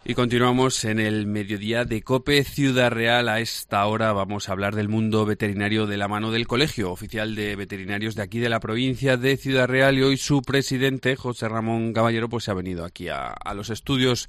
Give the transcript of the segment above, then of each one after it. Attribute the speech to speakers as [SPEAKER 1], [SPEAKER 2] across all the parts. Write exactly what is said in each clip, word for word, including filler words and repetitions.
[SPEAKER 1] Y continuamos en el mediodía de COPE Ciudad Real. A esta hora vamos a hablar del mundo veterinario de la mano del Colegio Oficial de Veterinarios de aquí de la provincia de Ciudad Real, y hoy su presidente, José Ramón Caballero, pues se ha venido aquí a, a los estudios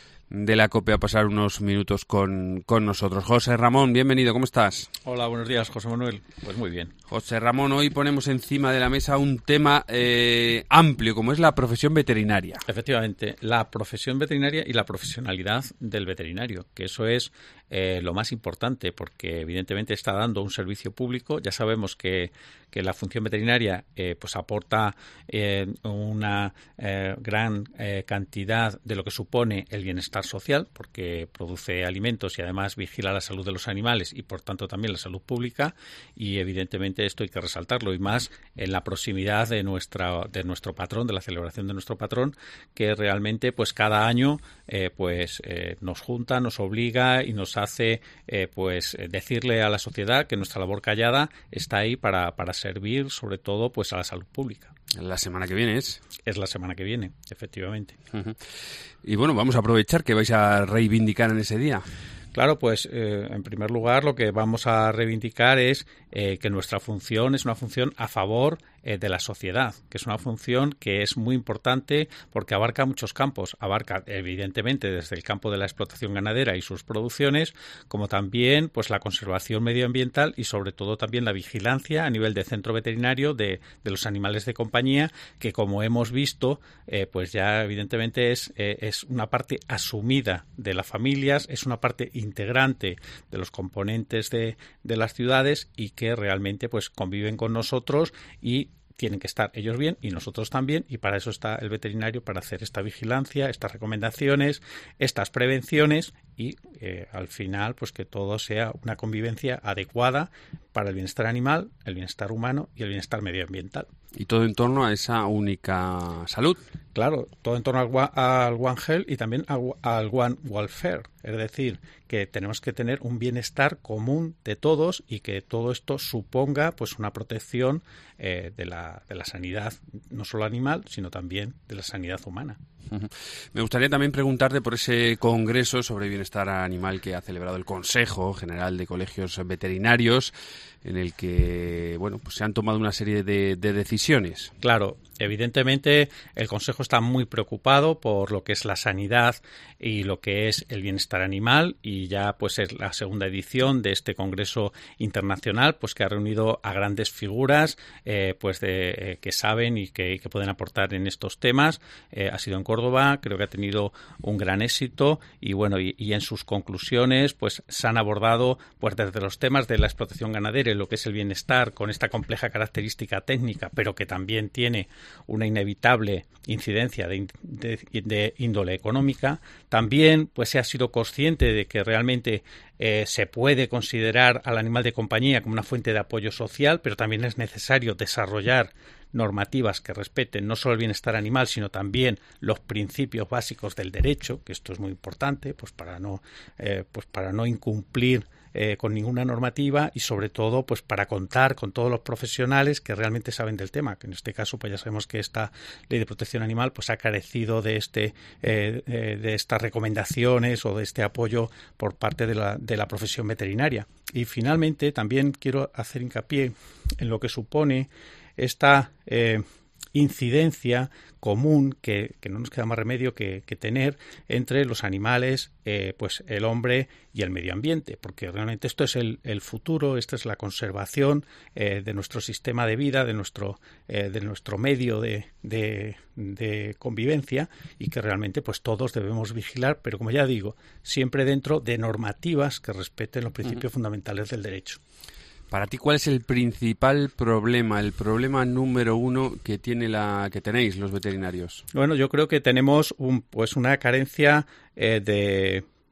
[SPEAKER 1] de la COPE a pasar unos minutos con, con nosotros. José Ramón, bienvenido, ¿cómo estás?
[SPEAKER 2] Hola, buenos días, José Manuel. Pues muy bien.
[SPEAKER 1] José Ramón, hoy ponemos encima de la mesa un tema eh, amplio, como es la profesión veterinaria.
[SPEAKER 2] Efectivamente, la profesión veterinaria y la profesionalidad del veterinario, que eso es eh, lo más importante, porque evidentemente está dando un servicio público. Ya sabemos que, que la función veterinaria eh, pues aporta eh, una eh, gran eh, cantidad de lo que supone el bienestar social, porque produce alimentos y además vigila la salud de los animales y por tanto también la salud pública, y evidentemente esto hay que resaltarlo, y más en la proximidad de nuestra de nuestro patrón, de la celebración de nuestro patrón, que realmente pues cada año eh, pues eh, nos junta, nos obliga y nos hace eh, pues decirle a la sociedad que nuestra labor callada está ahí para, para servir sobre todo pues a la salud pública.
[SPEAKER 1] La semana que viene es.
[SPEAKER 2] Es la semana que viene, efectivamente.
[SPEAKER 1] Uh-huh. Y bueno, vamos a aprovechar que vais a reivindicar en ese día.
[SPEAKER 2] Claro, pues eh, en primer lugar lo que vamos a reivindicar es eh, que nuestra función es una función a favor eh, de la sociedad, que es una función que es muy importante porque abarca muchos campos. Abarca evidentemente desde el campo de la explotación ganadera y sus producciones, como también pues la conservación medioambiental y sobre todo también la vigilancia a nivel de centro veterinario de, de los animales de compañía, que como hemos visto eh, pues ya evidentemente es, eh, es una parte asumida de las familias, es una parte integrante de los componentes de, de las ciudades, y que realmente pues conviven con nosotros y tienen que estar ellos bien y nosotros también, y para eso está el veterinario, para hacer esta vigilancia, estas recomendaciones, estas prevenciones y eh, al final pues que todo sea una convivencia adecuada para el bienestar animal, el bienestar humano y el bienestar medioambiental.
[SPEAKER 1] Y todo en torno a esa única salud.
[SPEAKER 2] Claro, todo en torno al, al One Health y también al, al One Welfare. Es decir, que tenemos que tener un bienestar común de todos y que todo esto suponga pues una protección eh, de, la, de la sanidad, no solo animal, sino también de la sanidad humana.
[SPEAKER 1] Uh-huh. Me gustaría también preguntarte por ese congreso sobre bienestar animal que ha celebrado el Consejo General de Colegios Veterinarios, en el que bueno pues se han tomado una serie de, de decisiones.
[SPEAKER 2] Claro, evidentemente el Consejo está muy preocupado por lo que es la sanidad y lo que es el bienestar animal, y ya pues es la segunda edición de este Congreso Internacional pues que ha reunido a grandes figuras eh, pues de eh, que saben y que, que pueden aportar en estos temas. Eh, ha sido en Córdoba, creo que ha tenido un gran éxito, y bueno y, y en sus conclusiones pues se han abordado pues desde los temas de la explotación ganadera y lo que es el bienestar con esta compleja característica técnica, pero que también tiene una inevitable incidencia de, de, de índole económica. También pues se ha sido consciente de que realmente eh, se puede considerar al animal de compañía como una fuente de apoyo social, pero también es necesario desarrollar normativas que respeten no solo el bienestar animal, sino también los principios básicos del derecho, que esto es muy importante, pues para no, eh, pues para no incumplir Eh, con ninguna normativa, y sobre todo pues para contar con todos los profesionales que realmente saben del tema, que en este caso pues ya sabemos que esta ley de protección animal pues ha carecido de este eh, eh, de estas recomendaciones o de este apoyo por parte de la, de la profesión veterinaria. Y finalmente también quiero hacer hincapié en lo que supone esta eh, incidencia común que, que no nos queda más remedio que, que tener entre los animales, eh, pues el hombre y el medio ambiente, porque realmente esto es el, el futuro, esta es la conservación eh, de nuestro sistema de vida, de nuestro eh, de nuestro medio de, de, de convivencia, y que realmente pues todos debemos vigilar, pero como ya digo, siempre dentro de normativas que respeten los principios uh-huh. fundamentales del derecho.
[SPEAKER 1] Para ti, ¿cuál es el principal problema, el problema número uno que tiene la que tenéis los veterinarios?
[SPEAKER 2] Bueno, yo creo que tenemos un, pues una carencia eh, de,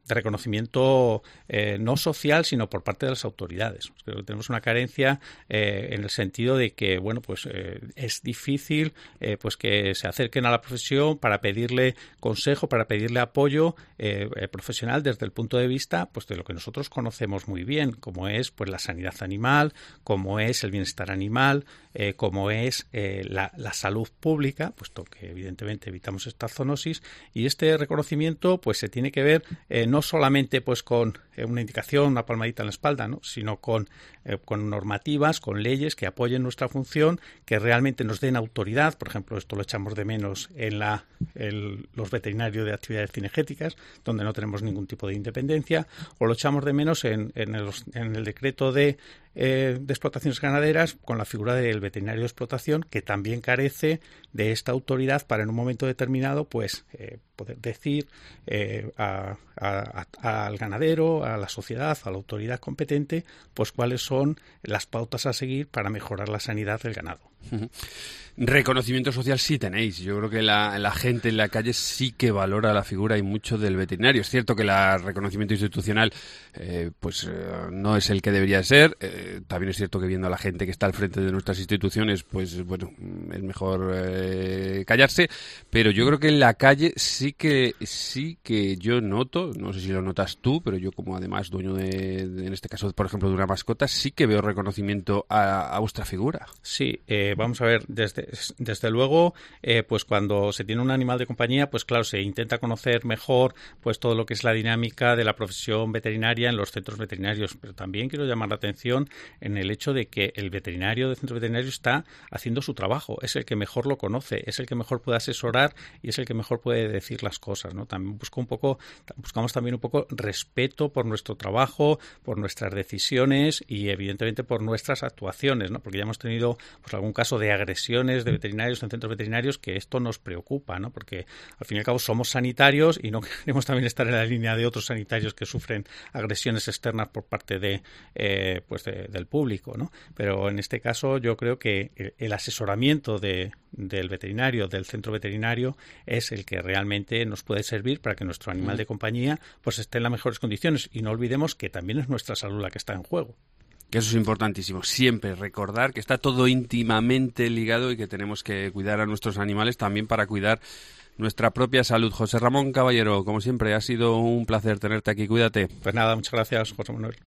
[SPEAKER 2] de reconocimiento eh, no social, sino por parte de las autoridades. Creo que tenemos una carencia eh, en el sentido de que, bueno, pues eh, es difícil eh, pues que se acerquen a la profesión para pedirle consejo, para pedirle apoyo eh, eh, profesional desde el punto de vista pues de lo que nosotros conocemos muy bien, como es pues la sanidad animal, como es el bienestar animal, eh, como es eh, la, la salud pública, puesto que evidentemente evitamos esta zoonosis, y este reconocimiento pues se tiene que ver eh, no solamente pues con eh, una indicación, una palmadita en la espalda, ¿no? sino con, eh, con normativas, con leyes que apoyen nuestra función, que realmente nos den autoridad. Por ejemplo, esto lo echamos de menos en la, el, los veterinarios de actividades cinegéticas, donde no tenemos ningún tipo de independencia, o lo echamos de menos en, en, el, en el decreto de Eh, de explotaciones ganaderas, con la figura del veterinario de explotación, que también carece de esta autoridad para en un momento determinado pues eh, poder decir eh, a, a, a, al ganadero, a la sociedad, a la autoridad competente, pues cuáles son las pautas a seguir para mejorar la sanidad del ganado.
[SPEAKER 1] Uh-huh. Reconocimiento social sí tenéis. Yo creo que la, la gente en la calle sí que valora la figura y mucho del veterinario. Es cierto que el reconocimiento institucional eh, pues eh, no es el que debería ser. Eh, también es cierto que viendo a la gente que está al frente de nuestras instituciones, pues bueno, es mejor eh, callarse. Pero yo creo que en la calle sí que sí que yo noto, no sé si lo notas tú, pero yo como además dueño de, de en este caso, por ejemplo, de una mascota, sí que veo reconocimiento a, a vuestra figura.
[SPEAKER 2] Sí, eh, vamos a ver, desde Desde luego, eh, pues cuando se tiene un animal de compañía, pues claro, se intenta conocer mejor pues todo lo que es la dinámica de la profesión veterinaria en los centros veterinarios. Pero también quiero llamar la atención en el hecho de que el veterinario del centro veterinario está haciendo su trabajo, es el que mejor lo conoce, es el que mejor puede asesorar y es el que mejor puede decir las cosas, ¿no? También busco un poco, buscamos también un poco respeto por nuestro trabajo, por nuestras decisiones y evidentemente por nuestras actuaciones, ¿no? Porque ya hemos tenido pues algún caso de agresiones de veterinarios en centros veterinarios que esto nos preocupa, ¿no? Porque al fin y al cabo somos sanitarios y no queremos también estar en la línea de otros sanitarios que sufren agresiones externas por parte de eh, pues de, del público, ¿no? Pero en este caso yo creo que el, el asesoramiento de, del veterinario, del centro veterinario, es el que realmente nos puede servir para que nuestro animal de compañía pues esté en las mejores condiciones, y no olvidemos que también es nuestra salud la que está en juego.
[SPEAKER 1] Que eso es importantísimo, siempre recordar que está todo íntimamente ligado y que tenemos que cuidar a nuestros animales también para cuidar nuestra propia salud. José Ramón Caballero, como siempre, ha sido un placer tenerte aquí, cuídate.
[SPEAKER 2] Pues nada, muchas gracias, José Manuel.